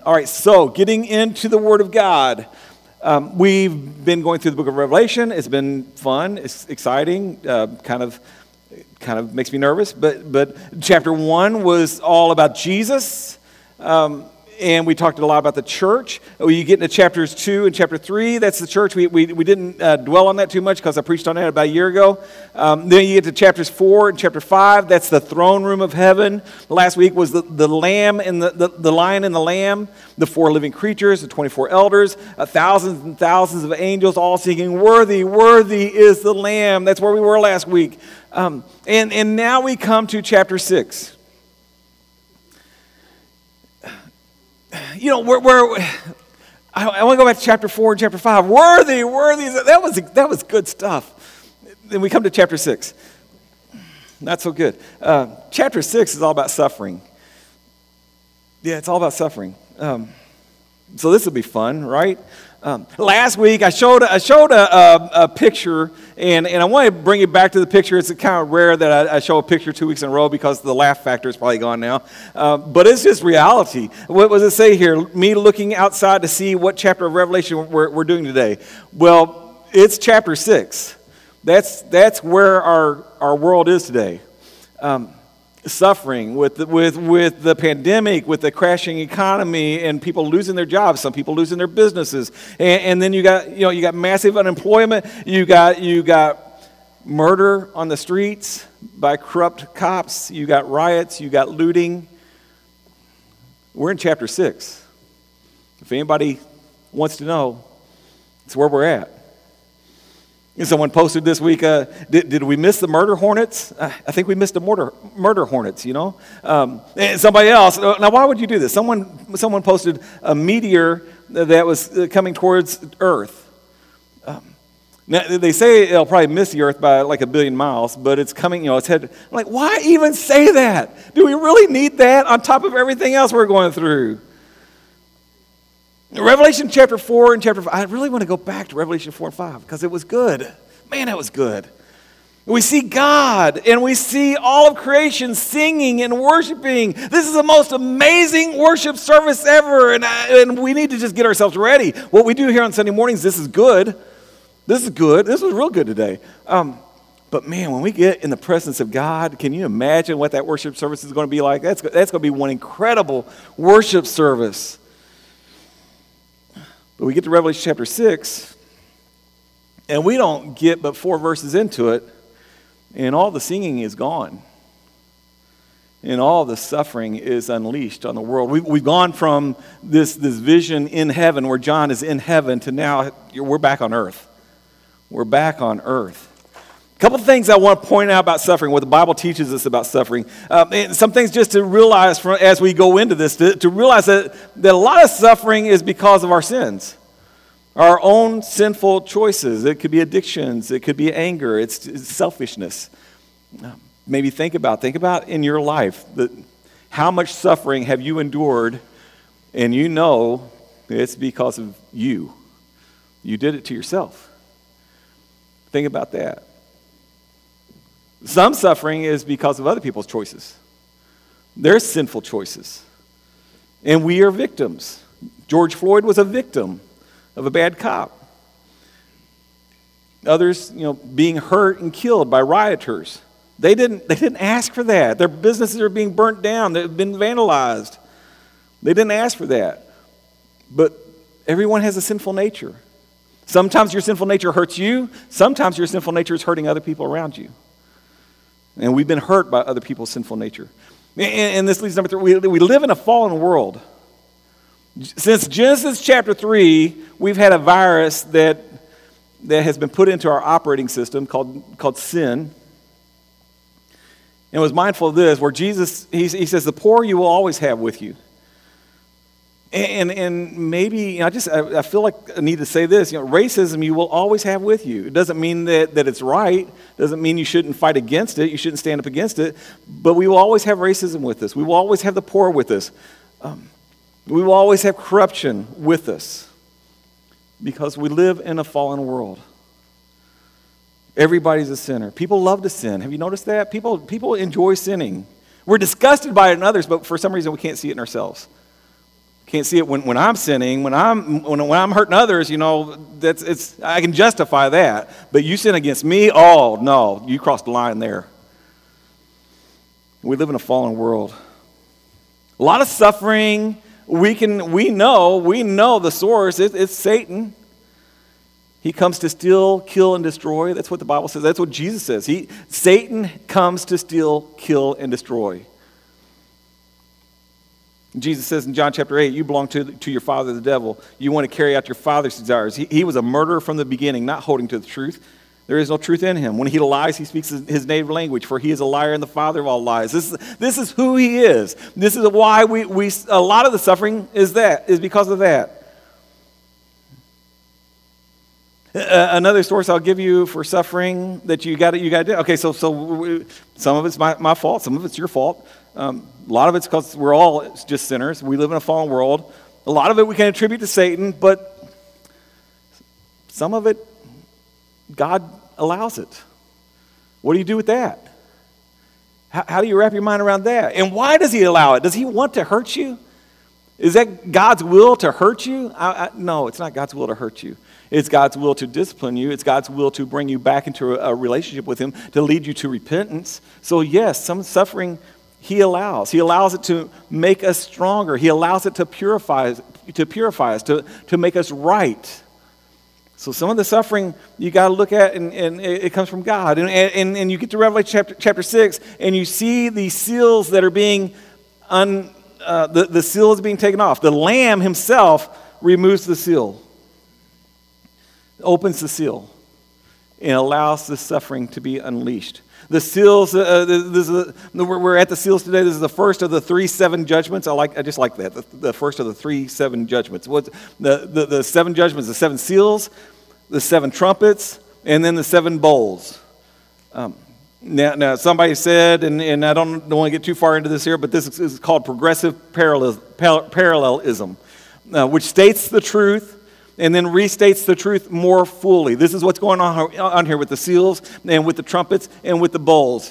All right, so getting into the Word of God. We've been going through the book of Revelation. It's been fun. It's exciting. Kind of makes me nervous. But chapter 1 was all about Jesus. And we talked a lot about the church. You get into chapters 2 and chapter 3, that's the church. We didn't dwell on that too much because I preached on that about a year ago. Then you get to chapters 4 and chapter 5, that's the throne room of heaven. Last week was the lamb and the lion and the lamb, the 4 living creatures, the 24 elders, thousands and thousands of angels all singing, "Worthy, worthy is the Lamb." That's where we were last week. And now we come to chapter 6. You know, I want to go back to chapter 4 and chapter 5. Worthy, that was good stuff. Then we come to chapter 6. Not so good. Chapter 6 is all about suffering. Yeah, it's all about suffering. So this will be fun, right? Last week I showed a picture, and I want to bring it back to the picture. It's kind of rare that I show a picture 2 weeks in a row because the laugh factor is probably gone now. But it's just reality. What does it say here? Me looking outside to see what chapter of Revelation we're doing today. Well, it's chapter 6. That's where our world is today. Suffering with the pandemic, with the crashing economy, and people losing their jobs, some people losing their businesses, and then you got massive unemployment. You got murder on the streets by corrupt cops. You got riots. You got looting. We're in chapter 6. If anybody wants to know, it's where we're at. And someone posted this week, did we miss the murder hornets? I think we missed the murder hornets, you know. And somebody else, now why would you do this? Someone posted a meteor that was coming towards Earth. Now, they say it'll probably miss the Earth by like 1 billion miles, but it's coming, it's headed. I'm like, why even say that? Do we really need that on top of everything else we're going through? Revelation chapter 4 and chapter 5. I really want to go back to Revelation 4 and 5 because it was good. Man, that was good. We see God and we see all of creation singing and worshiping. This is the most amazing worship service ever, and we need to just get ourselves ready. What we do here on Sunday mornings, this is good. This is good. This was real good today. But man, when we get in the presence of God, can you imagine what that worship service is going to be like? That's going to be one incredible worship service. But we get to Revelation chapter 6, and we don't get but 4 verses into it, and all the singing is gone. And all the suffering is unleashed on the world. We've gone from this vision in heaven, where John is in heaven, to now we're back on earth. We're back on earth. A couple of things I want to point out about suffering, what the Bible teaches us about suffering. And some things just to realize as we go into this, to realize that a lot of suffering is because of our sins, our own sinful choices. It could be addictions. It could be anger. It's selfishness. Maybe think about in your life how much suffering have you endured, and you know it's because of you. You did it to yourself. Think about that. Some suffering is because of other people's choices. Their sinful choices. And we are victims. George Floyd was a victim of a bad cop. Others, being hurt and killed by rioters. They didn't ask for that. Their businesses are being burnt down. They've been vandalized. They didn't ask for that. But everyone has a sinful nature. Sometimes your sinful nature hurts you. Sometimes your sinful nature is hurting other people around you. And we've been hurt by other people's sinful nature. And this leads to number 3. We live in a fallen world. Since Genesis chapter 3, we've had a virus that has been put into our operating system called sin. And was mindful of this, where Jesus, he says, the poor you will always have with you. And maybe, I feel like I need to say this, racism you will always have with you. It doesn't mean that it's right. It doesn't mean you shouldn't fight against it. You shouldn't stand up against it. But we will always have racism with us. We will always have the poor with us. We will always have corruption with us because we live in a fallen world. Everybody's a sinner. People love to sin. Have you noticed that? People enjoy sinning. We're disgusted by it in others, but for some reason we can't see it in ourselves. Can't see it when I'm sinning, when I'm hurting others, I can justify that. But you sin against me, oh no, you crossed the line there. We live in a fallen world. A lot of suffering. We know the source. It's Satan. He comes to steal, kill, and destroy. That's what the Bible says. That's what Jesus says. Satan comes to steal, kill, and destroy. Jesus says in John chapter 8, you belong to your father, the devil. You want to carry out your father's desires. He was a murderer from the beginning, not holding to the truth. There is no truth in him. When he lies, he speaks his native language, for he is a liar and the father of all lies. This is who he is. This is why we a lot of the suffering is because of that. Another source I'll give you for suffering that you got to do. Okay, so some of it's my fault, some of it's your fault. A lot of it's because we're all just sinners. We live in a fallen world. A lot of it we can attribute to Satan, but some of it, God allows it. What do you do with that? How do you wrap your mind around that? And why does he allow it? Does he want to hurt you? Is that God's will to hurt you? No, it's not God's will to hurt you. It's God's will to discipline you. It's God's will to bring you back into a relationship with him, to lead you to repentance. So yes, some suffering he allows. He allows it to make us stronger. He allows it to purify us, to make us right. So some of the suffering you got to look at, and it comes from God. And you get to Revelation chapter 6, and you see these seals that are being, the seal is being taken off. The Lamb himself removes the seal, opens the seal, and allows the suffering to be unleashed. The seals, we're at the seals today. This is the first of the 3 7 judgments. I just like that. The first of the 3 7 judgments. The 7 judgments, the 7 seals, the 7 trumpets, and then the 7 bowls. Now somebody said, and I don't want to get too far into this here, but this is called progressive parallelism, which states the truth and then restates the truth more fully. This is what's going on here with the seals and with the trumpets and with the bowls.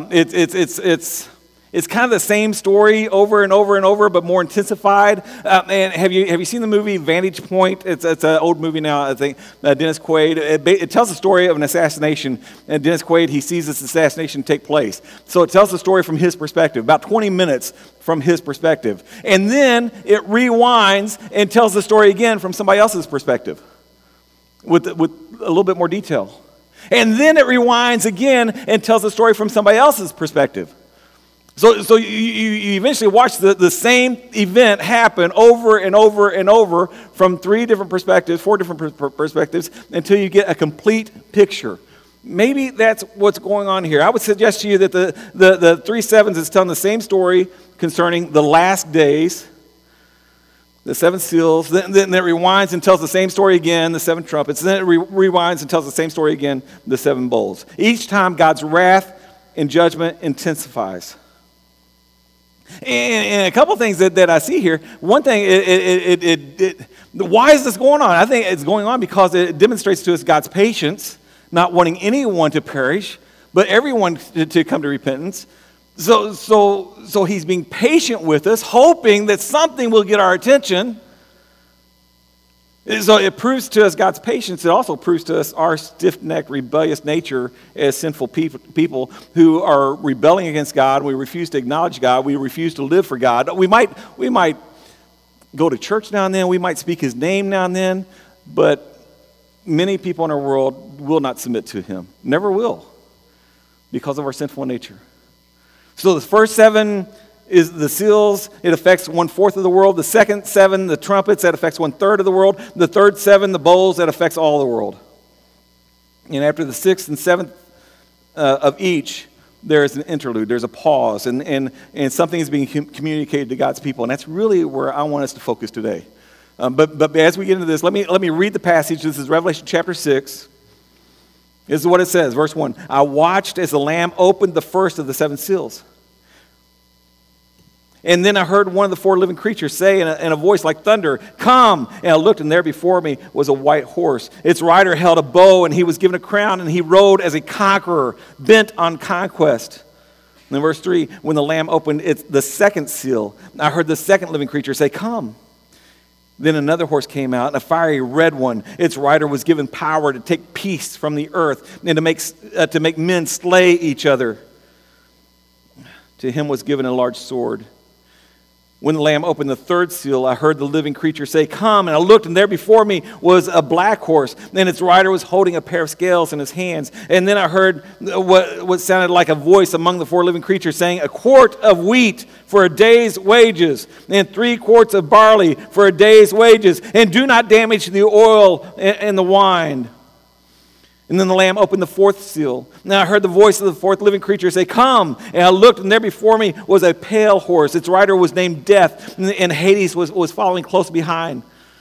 It's kind of the same story over and over and over, but more intensified. And have you seen the movie Vantage Point? It's an old movie now, I think. Dennis Quaid. It tells the story of an assassination, and Dennis Quaid, he sees this assassination take place. So it tells the story from his perspective, about 20 minutes from his perspective, and then it rewinds and tells the story again from somebody else's perspective, with a little bit more detail, and then it rewinds again and tells the story from somebody else's perspective. So you eventually watch the same event happen over and over and over from 4 different perspectives until you get a complete picture. Maybe that's what's going on here. I would suggest to you that the 3 7s is telling the same story concerning the last days, the 7 seals, then it rewinds and tells the same story again, the 7 trumpets, then it rewinds and tells the same story again, the 7 bowls. Each time God's wrath and judgment intensifies. And a couple things that I see here. One thing, why is this going on? I think it's going on because it demonstrates to us God's patience, not wanting anyone to perish, but everyone to come to repentance. So he's being patient with us, hoping that something will get our attention. So it proves to us God's patience. It also proves to us our stiff-necked, rebellious nature as sinful people who are rebelling against God. We refuse to acknowledge God. We refuse to live for God. We might go to church now and then. We might speak his name now and then. But many people in our world will not submit to him. Never will, because of our sinful nature. So the first 7 is the seals. It affects 1/4 of the world. The second 7, the trumpets, that affects 1/3 of the world. The third 7, the bowls, that affects all the world. And after the 6th and 7th of each, there is an interlude. There's a pause, and something is being communicated to God's people. And that's really where I want us to focus today. But as we get into this, let me read the passage. This is Revelation chapter 6. This is what it says, verse 1. I watched as the Lamb opened the first of the 7 seals. And then I heard one of the 4 living creatures say in a voice like thunder, "Come!" And I looked, and there before me was a white horse. Its rider held a bow, and he was given a crown, and he rode as a conqueror, bent on conquest. And then verse 3, when the Lamb opened the second seal, I heard the second living creature say, "Come!" Then another horse came out, a fiery red one. Its rider was given power to take peace from the earth and to make men slay each other. To him was given a large sword. When the Lamb opened the third seal, I heard the living creature say, "Come." And I looked, and there before me was a black horse, and its rider was holding a pair of scales in his hands. And then I heard what sounded like a voice among the four living creatures saying, "A quart of wheat for a day's wages, and 3 quarts of barley for a day's wages, and do not damage the oil and the wine." And then the Lamb opened the fourth seal. Now I heard the voice of the fourth living creature say, "Come." And I looked, and there before me was a pale horse. Its rider was named Death, and Hades was following close behind.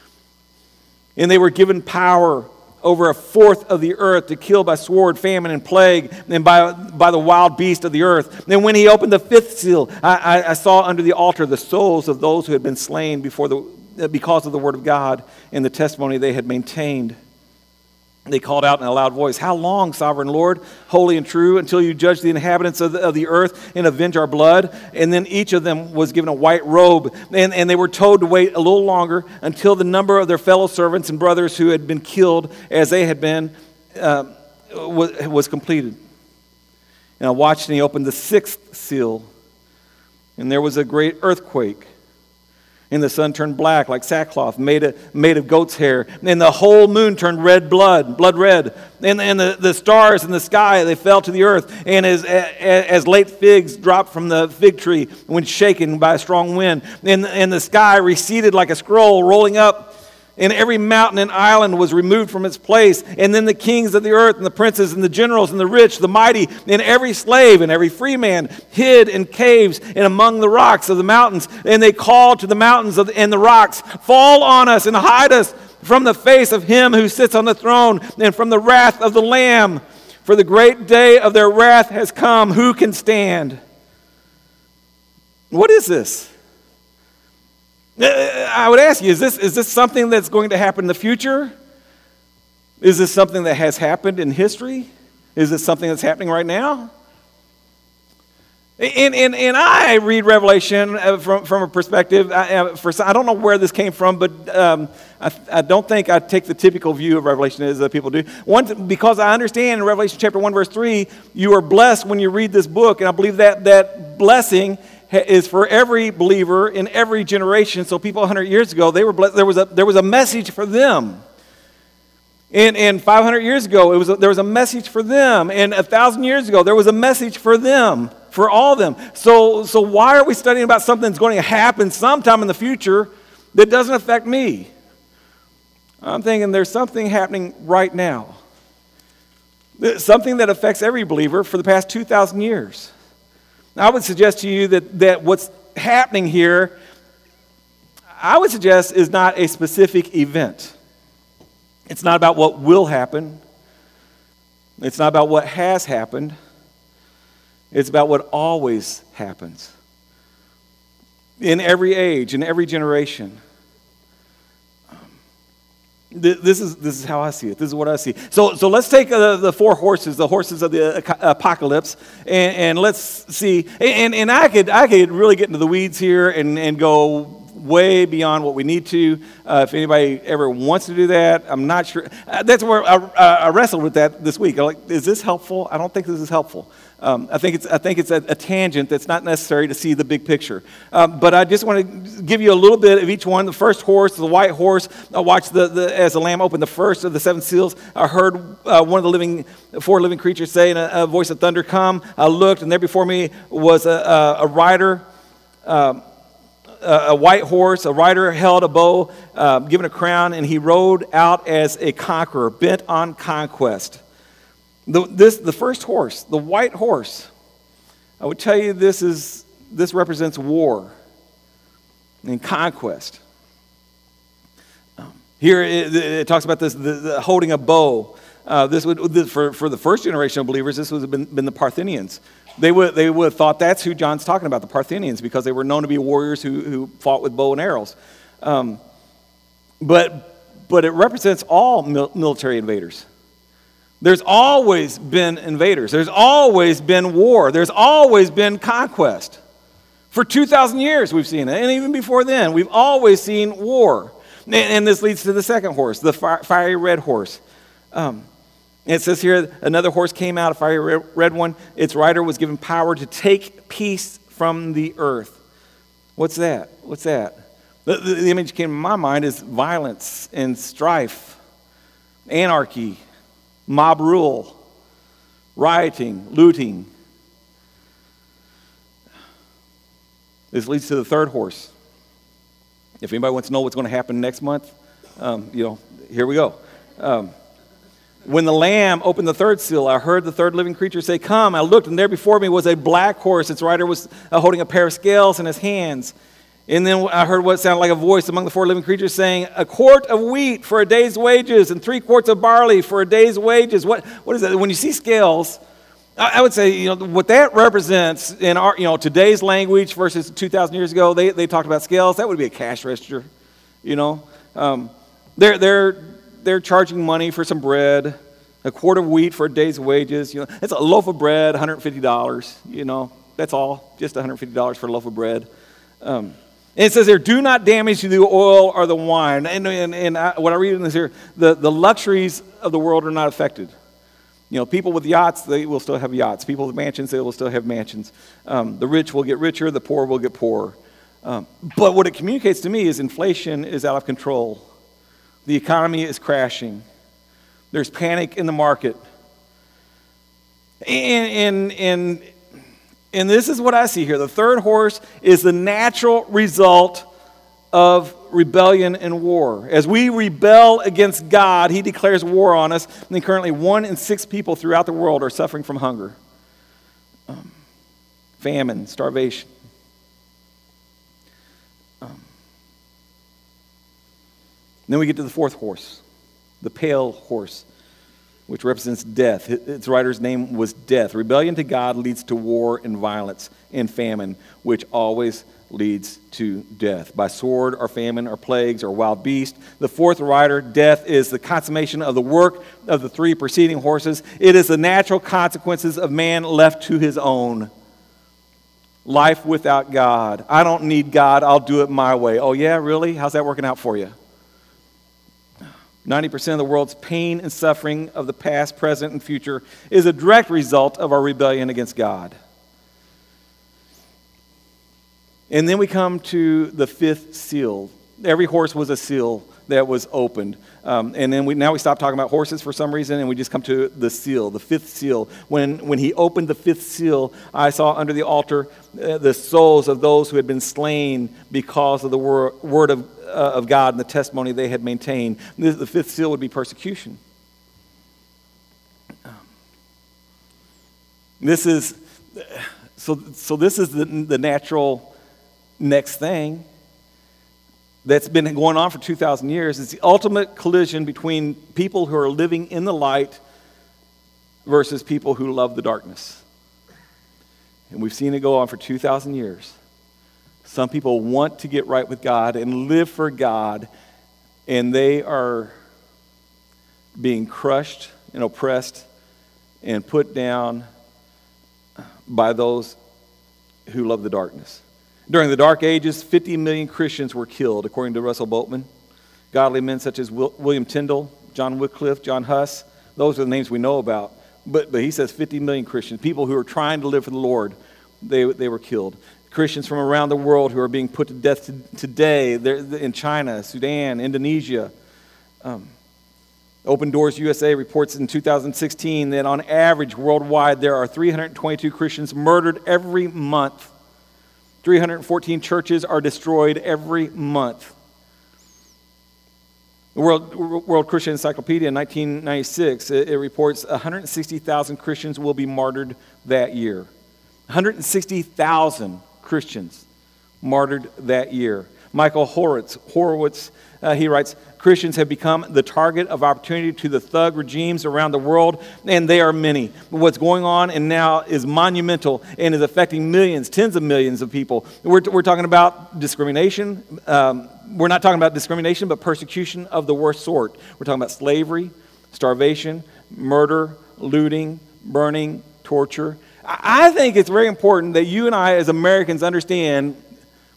And they were given power over a fourth of the earth to kill by sword, famine, and plague, and by the wild beast of the earth. And when he opened the fifth seal, I saw under the altar the souls of those who had been slain because of the word of God and the testimony they had maintained. They called out in a loud voice, "How long, sovereign Lord, holy and true, until you judge the inhabitants of the earth and avenge our blood?" And then each of them was given a white robe, and they were told to wait a little longer until the number of their fellow servants and brothers who had been killed as they had been was completed. And I watched, and he opened the sixth seal, and there was a great earthquake. And the sun turned black like sackcloth made of goat's hair. And the whole moon turned blood red. And the stars in the sky, they fell to the earth. And as late figs drop from the fig tree when shaken by a strong wind. And the sky receded like a scroll rolling up. And every mountain and island was removed from its place. And then the kings of the earth and the princes and the generals and the rich, the mighty, and every slave and every free man hid in caves and among the rocks of the mountains. And they called to the mountains and the rocks, "Fall on us and hide us from the face of him who sits on the throne and from the wrath of the Lamb. For the great day of their wrath has come. Who can stand?" What is this? I would ask you, is this something that's going to happen in the future? Is this something that has happened in history? Is this something that's happening right now? And I read Revelation from a perspective, I don't know where this came from, but I don't think I take the typical view of Revelation as people do. One, because I understand in Revelation chapter 1, verse 3, you are blessed when you read this book, and I believe that blessing is for every believer in every generation. So people 100 years ago, they were blessed. There was a message for them. And 500 years ago, there was a message for them. And 1,000 years ago, there was a message for them, for all of them. So why are we studying about something that's going to happen sometime in the future that doesn't affect me? I'm thinking there's something happening right now. Something that affects every believer for the past 2,000 years. Now, I would suggest to you that what's happening here, I would suggest, is not a specific event. It's not about what will happen. It's not about what has happened. It's about what always happens. In every age, in every generation. This is how I see it. This is what I see. So let's take the four horses, the horses of the apocalypse, and let's see. And I could really get into the weeds here and go way beyond what we need to. If anybody ever wants to do that, I'm not sure. That's where I wrestled with that this week. I'm like, is this helpful? I don't think this is helpful. I think it's a tangent that's not necessary to see the big picture. But I just want to give you a little bit of each one. The first horse, the white horse. I watched as the Lamb opened the first of the seven seals. I heard one of the four living creatures say in a voice of thunder, "Come." I looked, and there before me was a rider. A white horse, a rider held a bow, given a crown, and he rode out as a conqueror, bent on conquest. The first horse, the white horse, I would tell you this represents war and conquest. Here it talks about the holding a bow. For the first generation of believers, this would have been the Parthians. They would have thought that's who John's talking about, the Parthians, because they were known to be warriors who fought with bow and arrows. But it represents all military invaders. There's always been invaders. There's always been war. There's always been conquest. For 2,000 years we've seen it, and even before then, we've always seen war. And this leads to the second horse, the fiery red horse. It says here, another horse came out, a fiery red one. Its rider was given power to take peace from the earth. What's that? What's that? The image that came to my mind is violence and strife, anarchy, mob rule, rioting, looting. This leads to the third horse. If anybody wants to know what's going to happen next month, here we go. When the Lamb opened the third seal, I heard the third living creature say, "Come." I looked, and there before me was a black horse. Its rider was holding a pair of scales in his hands. And then I heard what sounded like a voice among the four living creatures saying, "A quart of wheat for a day's wages, and 3 quarts of barley for a day's wages." What is that? When you see scales, I would say, what that represents in our, today's language versus 2,000 years ago, they talked about scales. That would be a cash register, They're charging money for some bread, a quart of wheat for a day's wages. It's a loaf of bread, $150. That's all, just $150 for a loaf of bread. And it says there, "Do not damage the oil or the wine." And what I read in this here, the luxuries of the world are not affected. People with yachts, they will still have yachts. People with mansions, they will still have mansions. The rich will get richer, the poor will get poorer. But what it communicates to me is inflation is out of control. The economy is crashing. There's panic in the market. And this is what I see here. The third horse is the natural result of rebellion and war. As we rebel against God, he declares war on us. And currently 1 in 6 people throughout the world are suffering from hunger, famine, starvation. Then we get to the fourth horse, the pale horse, which represents death. Its rider's name was Death. Rebellion to God leads to war and violence and famine, which always leads to death. By sword or famine or plagues or wild beast. The fourth rider, Death, is the consummation of the work of the 3 preceding horses. It is the natural consequences of man left to his own. Life without God. I don't need God. I'll do it my way. Oh yeah, really? How's that working out for you? 90% of the world's pain and suffering of the past, present, and future is a direct result of our rebellion against God. And then we come to the 5th seal. Every horse was a seal that was opened. And then now we stop talking about horses for some reason, and we just come to the seal, the 5th seal. When he opened the 5th seal, I saw under the altar the souls of those who had been slain because of the word of God and the testimony they had maintained. The 5th seal would be persecution. This is the natural next thing that's been going on for 2,000 years. It's the ultimate collision between people who are living in the light versus people who love the darkness. And we've seen it go on for 2,000 years. Some people want to get right with God and live for God, and they are being crushed and oppressed and put down by those who love the darkness. During the Dark Ages, 50 million Christians were killed, according to Russell Bultmann. Godly men such as William Tyndale, John Wycliffe, John Huss, those are the names we know about. But he says 50 million Christians, people who are trying to live for the Lord, they were killed. Christians from around the world who are being put to death today, they're in China, Sudan, Indonesia. Open Doors USA reports in 2016 that on average worldwide there are 322 Christians murdered every month. 314 churches are destroyed every month. The World Christian Encyclopedia in 1996, it reports 160,000 Christians will be martyred that year. 160,000 Christians martyred that year. Michael Horowitz, he writes, Christians have become the target of opportunity to the thug regimes around the world, and they are many. What's going on and now is monumental and is affecting millions, tens of millions of people. We're talking about discrimination. We're not talking about discrimination, but persecution of the worst sort. We're talking about slavery, starvation, murder, looting, burning, torture. I think it's very important that you and I as Americans understand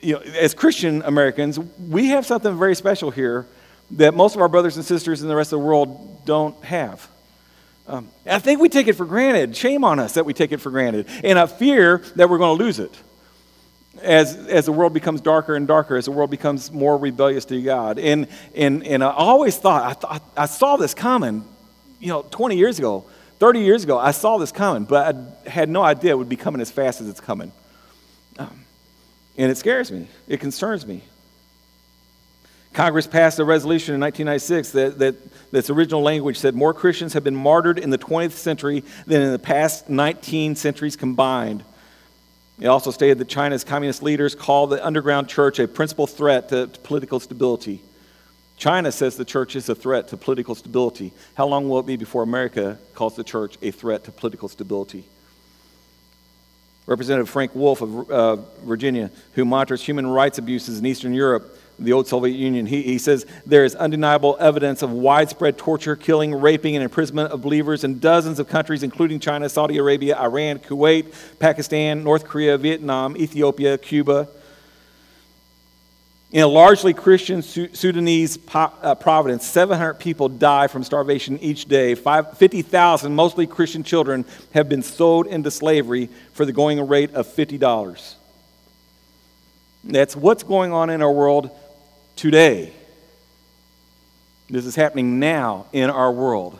as Christian Americans, we have something very special here that most of our brothers and sisters in the rest of the world don't have. I think we take it for granted. Shame on us that we take it for granted. And I fear that we're going to lose it as the world becomes darker and darker, as the world becomes more rebellious to God. And I always thought, I saw this coming, 20 years ago, 30 years ago, I saw this coming, but I had no idea it would be coming as fast as it's coming. And it scares me. It concerns me. Congress passed a resolution in 1996 that its original language said more Christians have been martyred in the 20th century than in the past 19 centuries combined. It also stated that China's communist leaders call the underground church a principal threat to political stability. China says the church is a threat to political stability. How long will it be before America calls the church a threat to political stability? Representative Frank Wolf of Virginia, who monitors human rights abuses in Eastern Europe, the old Soviet Union, he says there is undeniable evidence of widespread torture, killing, raping, and imprisonment of believers in dozens of countries, including China, Saudi Arabia, Iran, Kuwait, Pakistan, North Korea, Vietnam, Ethiopia, Cuba. In a largely Christian Sudanese province, 700 people die from starvation each day. 50,000, mostly Christian children, have been sold into slavery for the going rate of $50. That's what's going on in our world today. This is happening now in our world.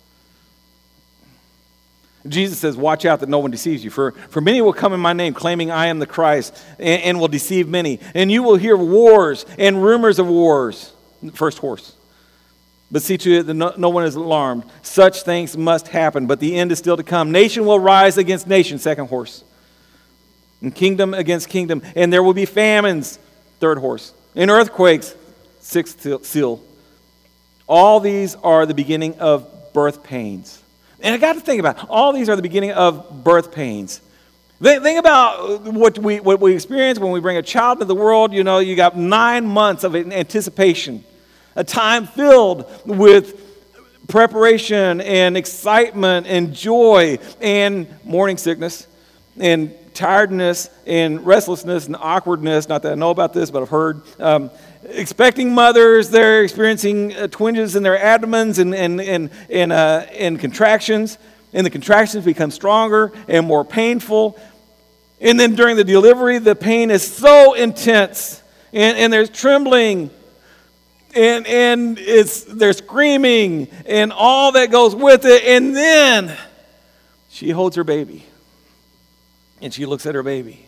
Jesus says, watch out that no one deceives you. For many will come in my name, claiming I am the Christ, and will deceive many. And you will hear wars and rumors of wars. First horse. But see to it that no one is alarmed. Such things must happen, but the end is still to come. Nation will rise against nation. Second horse. And kingdom against kingdom. And there will be famines. Third horse. And earthquakes. Sixth seal. All these are the beginning of birth pains. And I got to think about all these are the beginning of birth pains. Think about what we experience when we bring a child into the world. You got 9 months of anticipation, a time filled with preparation and excitement and joy and morning sickness and tiredness and restlessness and awkwardness. Not that I know about this, but I've heard. Expecting mothers, they're experiencing twinges in their abdomens and contractions, and the contractions become stronger and more painful. And then during the delivery, the pain is so intense, and there's trembling, and they're screaming, and all that goes with it. And then she holds her baby, and she looks at her baby,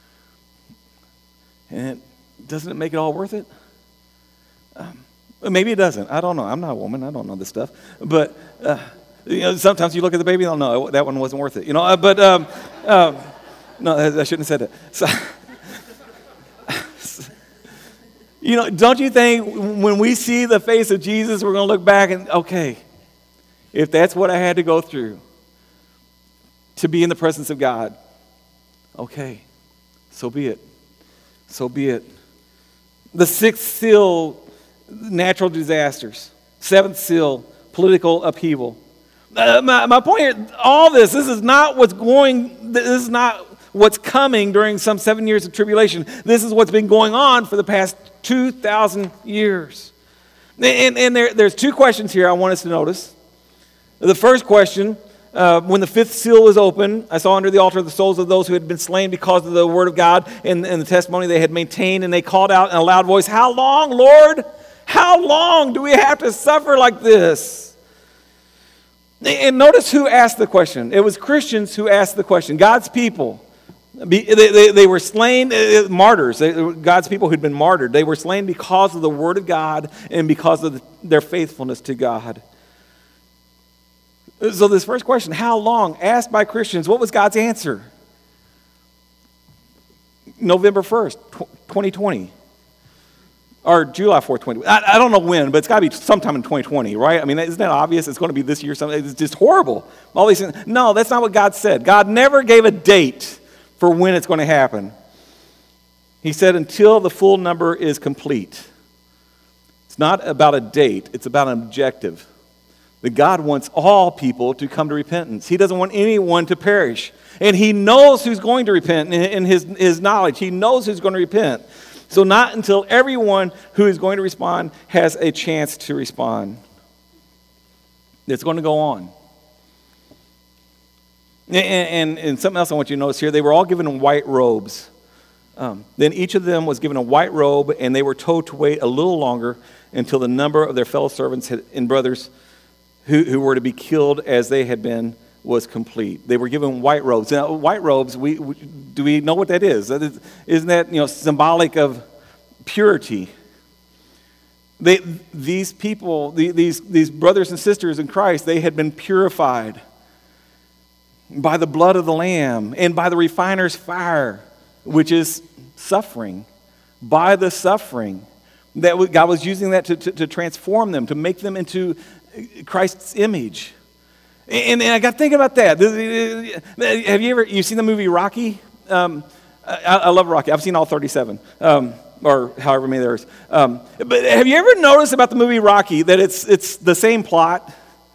and doesn't it make it all worth it? Maybe it doesn't. I don't know. I'm not a woman. I don't know this stuff. But sometimes you look at the baby and no, that one wasn't worth it. No, I shouldn't have said that. So, don't you think when we see the face of Jesus, we're going to look back and, okay, if that's what I had to go through to be in the presence of God, okay, so be it. So be it. The sixth seal, natural disasters. Seventh seal, political upheaval. My point here, all this is not what's coming during some 7 years of tribulation. This is what's been going on for the past 2,000 years. And there's two questions here I want us to notice. The first question, when the fifth seal was open, I saw under the altar the souls of those who had been slain because of the word of God and the testimony they had maintained, and they called out in a loud voice, "How long, Lord? How long do we have to suffer like this?" And notice who asked the question. It was Christians who asked the question. God's people. They were slain, martyrs. God's people who'd been martyred. They were slain because of the word of God and because of their faithfulness to God. So this first question, how long, asked by Christians, what was God's answer? November 1st, 2020. Or July 4th, 2020. I don't know when, but it's got to be sometime in 2020, right? I mean, isn't that obvious? It's going to be this year. It's just horrible. All these things. No, that's not what God said. God never gave a date for when it's going to happen. He said until the full number is complete. It's not about a date. It's about an objective. That God wants all people to come to repentance. He doesn't want anyone to perish. And he knows who's going to repent in his knowledge. He knows who's going to repent. So not until everyone who is going to respond has a chance to respond. It's going to go on. And something else I want you to notice here, they were all given white robes. Then each of them was given a white robe, and they were told to wait a little longer until the number of their fellow servants and brothers who were to be killed as they had been was complete. They were given white robes. Now, white robes, do we know what that is? Isn't that symbolic of purity? These people, these brothers and sisters in Christ, they had been purified by the blood of the Lamb and by the refiner's fire, which is suffering. By the suffering, that God was using that to transform them, to make them into Christ's image. And I got thinking about that. Have you seen the movie Rocky? I love Rocky. I've seen all 37, or however many there is. But have you ever noticed about the movie Rocky that it's the same plot?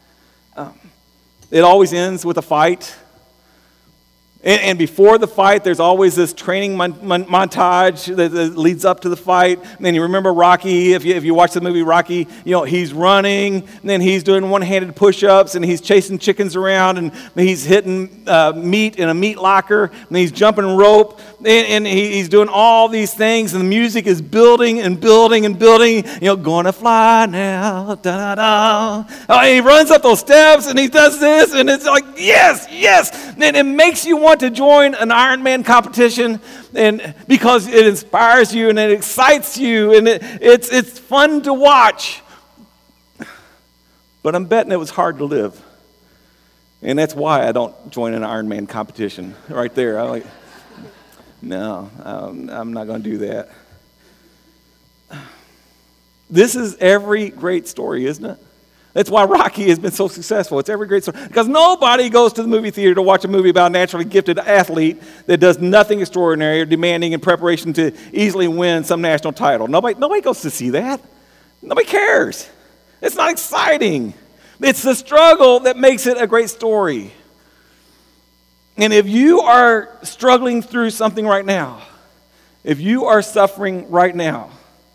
It always ends with a fight. And before the fight, there's always this training montage that leads up to the fight. And then you remember Rocky, if you watch the movie Rocky, he's running, and then he's doing one-handed push-ups, and he's chasing chickens around, and he's hitting meat in a meat locker, and he's jumping rope, and he's doing all these things, and the music is building and building and building. Gonna fly now, da-da-da. Oh, he runs up those steps, and he does this, and it's like, yes, yes. And it makes you want to join an Ironman competition, and because it inspires you and it excites you and it's fun to watch. But I'm betting it was hard to live, and that's why I don't join an Ironman competition. Right there, I'm like, no, I'm not going to do that. This is every great story, isn't it? That's why Rocky has been so successful. It's every great story. Because nobody goes to the movie theater to watch a movie about a naturally gifted athlete that does nothing extraordinary or demanding in preparation to easily win some national title. Nobody goes to see that. Nobody cares. It's not exciting. It's the struggle that makes it a great story. And if you are struggling through something right now, if you are suffering right now,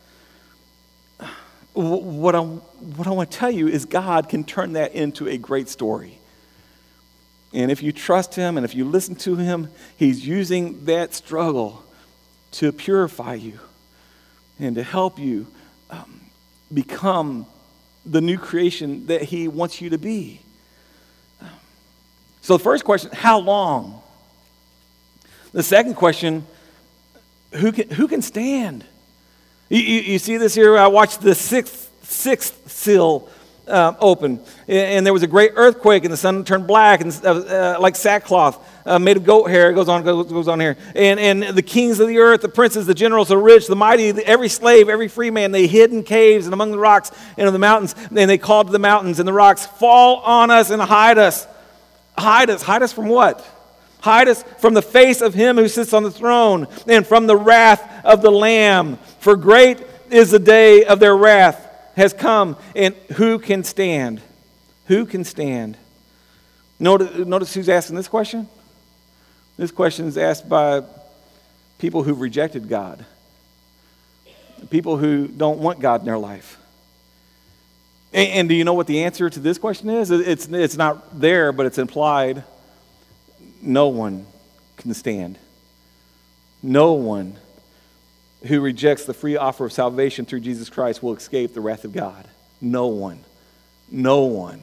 what I want to tell you is God can turn that into a great story. And if you trust him and if you listen to him, he's using that struggle to purify you and to help you become the new creation that he wants you to be. So the first question, how long? The second question, who can stand? You see this here? I watched the sixth seal open, and there was a great earthquake, and the sun turned black and like sackcloth made of goat hair. It goes on here. And the kings of the earth, the princes, the generals, the rich, the mighty, every slave, every free man, they hid in caves and among the rocks and in the mountains. And they called to the mountains and the rocks, fall on us and hide us. Hide us. Hide us from what? Hide us from the face of him who sits on the throne and from the wrath of the Lamb. For great is the day of their wrath has come, and who can stand? Who can stand? Notice who's asking this question? This question is asked by people who've rejected God. People who don't want God in their life. And do you know what the answer to this question is? It's not there, but it's implied. No one can stand. No one who rejects the free offer of salvation through Jesus Christ will escape the wrath of God. No one. No one.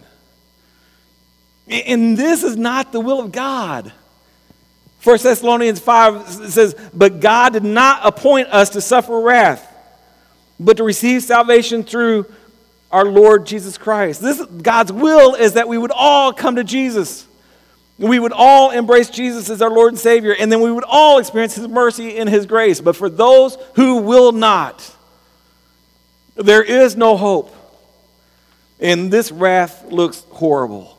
And this is not the will of God. 1 Thessalonians 5 says, but God did not appoint us to suffer wrath, but to receive salvation through our Lord Jesus Christ. God's will is that we would all come to Jesus. We would all embrace Jesus as our Lord and Savior, and then we would all experience his mercy and his grace. But for those who will not, there is no hope. And this wrath looks horrible.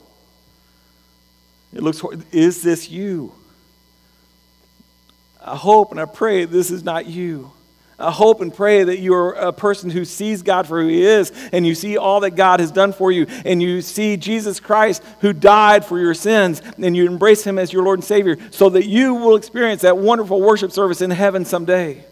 Is this you? I hope and I pray this is not you. hope and pray that you're a person who sees God for who he is, and you see all that God has done for you, and you see Jesus Christ who died for your sins, and you embrace him as your Lord and Savior, so that you will experience that wonderful worship service in heaven someday.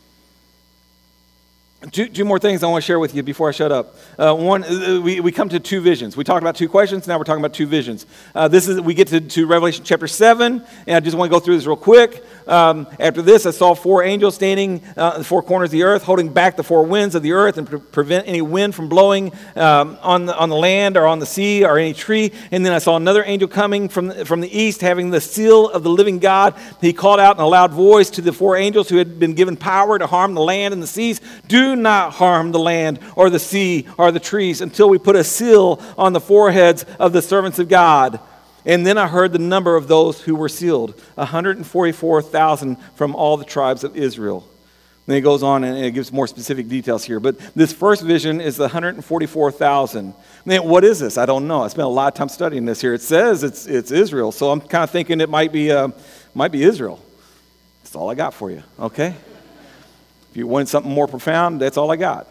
Two more things I want to share with you before I shut up. One, we come to two visions. We talked about two questions, now we're talking about two visions. We get to Revelation chapter 7, and I just want to go through this real quick. After this, I saw four angels standing at the four corners of the earth, holding back the four winds of the earth and prevent any wind from blowing on the land or on the sea or any tree. And then I saw another angel coming from the east, having the seal of the living God. He called out in a loud voice to the four angels who had been given power to harm the land and the seas, "Do not harm the land or the sea or the trees until we put a seal on the foreheads of the servants of God." And then I heard the number of those who were sealed, 144,000 from all the tribes of Israel. Then it goes on and it gives more specific details here. But this first vision is the 144,000. Man, what is this? I don't know. I spent a lot of time studying this here. It says it's Israel, so I'm kind of thinking it might be Israel. That's all I got for you, okay? If you want something more profound, that's all I got.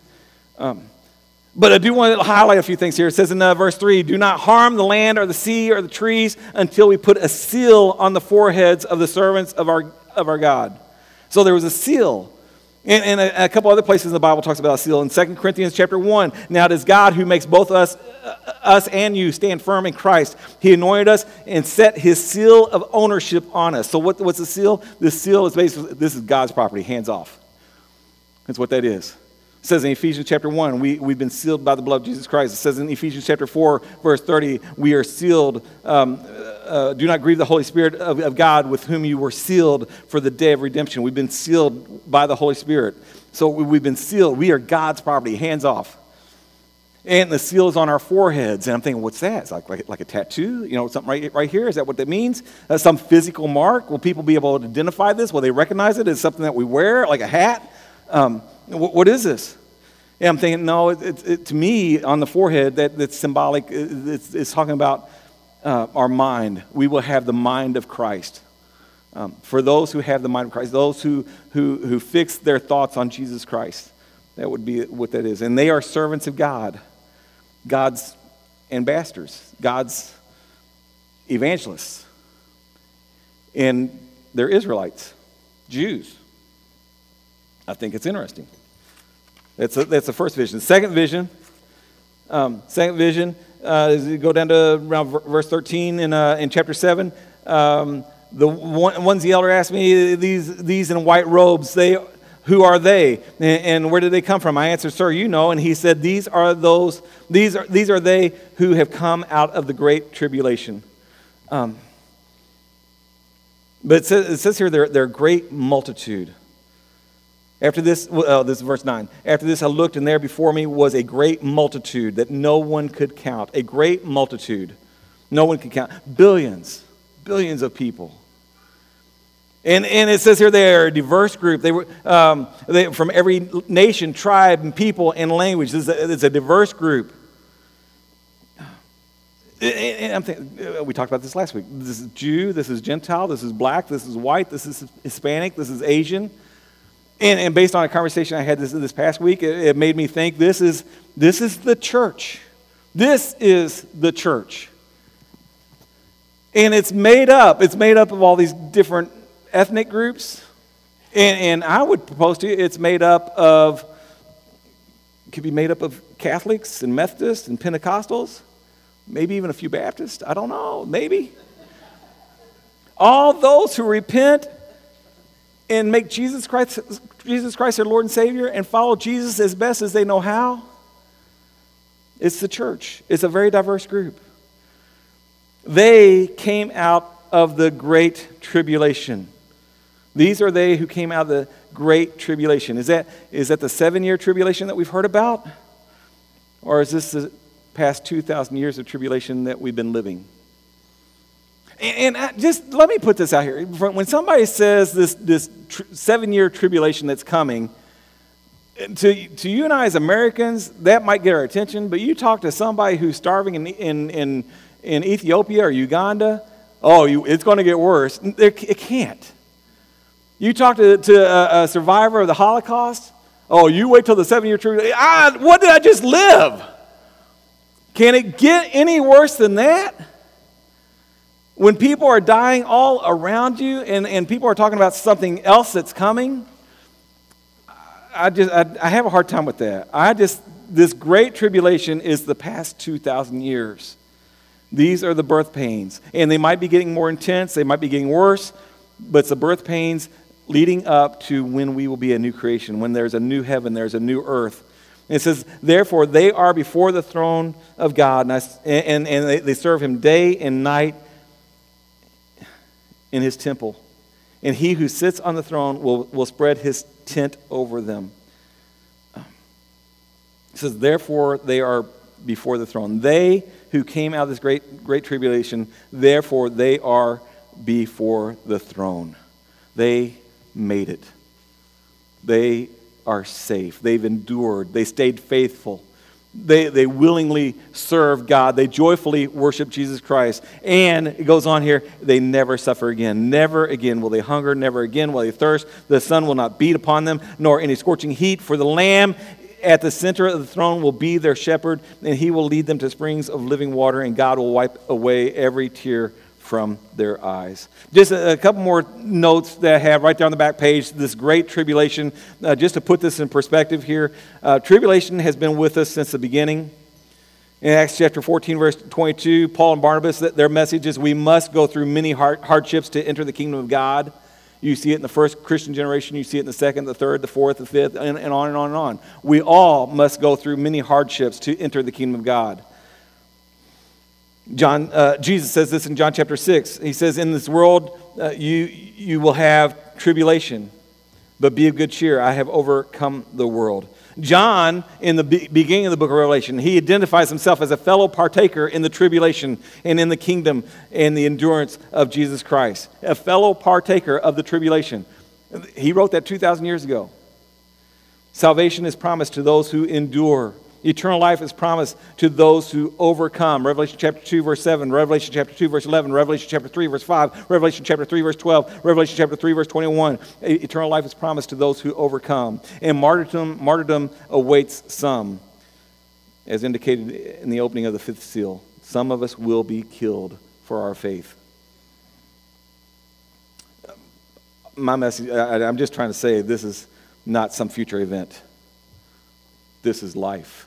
But I do want to highlight a few things here. It says in verse 3, "Do not harm the land or the sea or the trees until we put a seal on the foreheads of the servants of our God." So there was a seal. And a couple other places in the Bible talks about a seal. In 2 Corinthians chapter 1, "Now it is God who makes both us and you stand firm in Christ. He anointed us and set his seal of ownership on us." So what's the seal? This seal is basically, this is God's property, hands off. That's what that is. It says in Ephesians chapter 1, we've been sealed by the blood of Jesus Christ. It says in Ephesians chapter 4, verse 30, we are sealed. Do not grieve the Holy Spirit of God with whom you were sealed for the day of redemption. We've been sealed by the Holy Spirit. So we've been sealed. We are God's property, hands off. And the seal is on our foreheads. And I'm thinking, what's that? It's like a tattoo? You know, something right here? Is that what that means? Some physical mark? Will people be able to identify this? Will they recognize it as something that we wear, like a hat? What is this? And I'm thinking, no, to me, on the forehead, that's symbolic. It's talking about our mind. We will have the mind of Christ. For those who have the mind of Christ, those who fix their thoughts on Jesus Christ, that would be what that is. And they are servants of God, God's ambassadors, God's evangelists. And they're Israelites, Jews. I think it's interesting. That's the first vision. Second vision is you go down to around verse 13 in chapter 7. The ones the elder asked me, these in white robes, who are they, and where did they come from? I answered, "Sir, you know." And he said, these are they who have come out of the great tribulation. But it says here they're a great multitude. After this, this is verse 9. "After this I looked, and there before me was a great multitude that no one could count." A great multitude. No one could count. Billions of people. And it says here they are a diverse group. They were from every nation, tribe, and people and language. It's a diverse group. And I'm thinking, we talked about this last week. This is Jew, this is Gentile, this is black, this is white, this is Hispanic, this is Asian. And based on a conversation I had this past week, it made me think this is the church. This is the church. And it's made up of all these different ethnic groups. And I would propose to you it could be made up of Catholics and Methodists and Pentecostals, maybe even a few Baptists. I don't know, maybe. All those who repent and make Jesus Christ their Lord and Savior and follow Jesus as best as they know how. It's the church. It's a very diverse group. They came out of the great tribulation. These are they who came out of the great tribulation. Is that the 7-year tribulation that we've heard about? Or is this the past 2,000 years of tribulation that we've been living? And just let me put this out here. When somebody says this 7-year tribulation that's coming, to you and I as Americans, that might get our attention. But you talk to somebody who's starving in Ethiopia or Uganda, it's going to get worse. It can't. You talk to a survivor of the Holocaust. Oh, you wait till the 7-year tribulation. What did I just live? Can it get any worse than that? When people are dying all around you and people are talking about something else that's coming, I have a hard time with that. This great tribulation is the past 2,000 years. These are the birth pains. And they might be getting more intense, they might be getting worse, but it's the birth pains leading up to when we will be a new creation, when there's a new heaven, there's a new earth. And it says, therefore, they are before the throne of God, and they serve him day and night in his temple. And he who sits on the throne will spread his tent over them. It says, therefore, they are before the throne. They who came out of this great tribulation, therefore, they are before the throne. They made it. They are safe. They've endured. They stayed faithful. They willingly serve God. They joyfully worship Jesus Christ. And it goes on here, they never suffer again. Never again will they hunger. Never again will they thirst. The sun will not beat upon them, nor any scorching heat. For the Lamb at the center of the throne will be their shepherd, and he will lead them to springs of living water, and God will wipe away every tear from their eyes. Just a couple more notes that I have right there on the back page. This great tribulation, just to put this in perspective here, tribulation has been with us since the beginning. In Acts chapter 14, verse 22, Paul and Barnabas, their message is we must go through many hardships to enter the kingdom of God. You see it in the first Christian generation, you see it in the second, the third, the fourth, the fifth, and on and on and on. We all must go through many hardships to enter the kingdom of God. Jesus says this in John chapter 6. He says, in this world you will have tribulation, but be of good cheer. I have overcome the world. John, in the beginning of the book of Revelation, he identifies himself as a fellow partaker in the tribulation and in the kingdom and the endurance of Jesus Christ. A fellow partaker of the tribulation. He wrote that 2,000 years ago. Salvation is promised to those who endure. Eternal life is promised to those who overcome. Revelation chapter 2, verse 7, Revelation chapter 2, verse 11, Revelation chapter 3, verse 5, Revelation chapter 3, verse 12, Revelation chapter 3, verse 21. Eternal life is promised to those who overcome. And martyrdom awaits some, as indicated in the opening of the fifth seal. Some of us will be killed for our faith. My message, I'm just trying to say this is not some future event. This is life.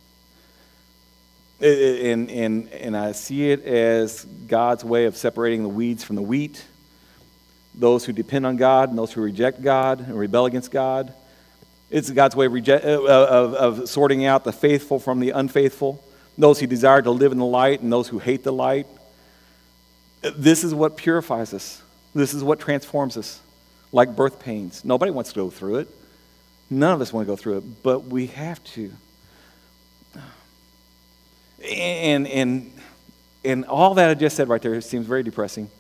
And I see it as God's way of separating the weeds from the wheat. Those who depend on God and those who reject God and rebel against God. It's God's way of sorting out the faithful from the unfaithful. Those who desire to live in the light and those who hate the light. This is what purifies us. This is what transforms us. Like birth pains. Nobody wants to go through it. None of us want to go through it, but we have to. And all that I just said right there seems very depressing.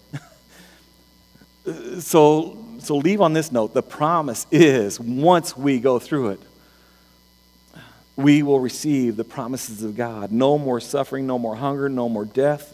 So leave on this note. The promise is once we go through it, we will receive the promises of God. No more suffering, no more hunger, no more death.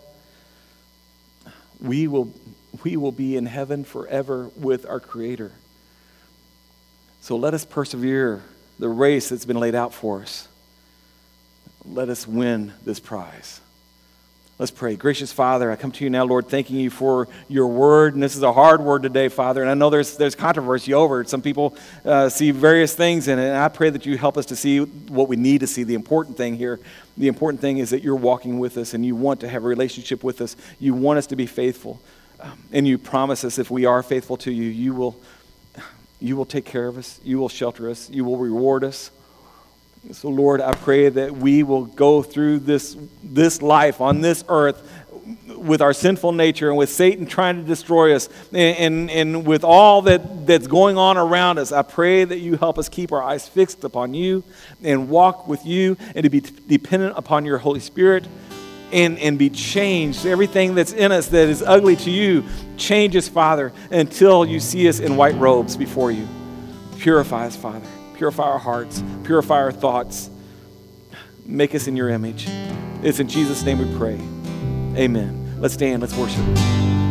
We will be in heaven forever with our Creator. So let us persevere the race that's been laid out for us. Let us win this prize. Let's pray. Gracious Father, I come to you now, Lord, thanking you for your word. And this is a hard word today, Father. And I know there's controversy over it. Some people see various things in it. And I pray that you help us to see what we need to see. The important thing here, the important thing is that you're walking with us and you want to have a relationship with us. You want us to be faithful. And you promise us if we are faithful to you, you will take care of us. You will shelter us. You will reward us. So, Lord, I pray that we will go through this life on this earth with our sinful nature and with Satan trying to destroy us and with all that's going on around us. I pray that you help us keep our eyes fixed upon you and walk with you and to be dependent upon your Holy Spirit and be changed. Everything that's in us that is ugly to you, change us, Father, until you see us in white robes before you. Purify us, Father. Purify our hearts. Purify our thoughts. Make us in your image. It's in Jesus' name we pray. Amen. Let's stand. Let's worship.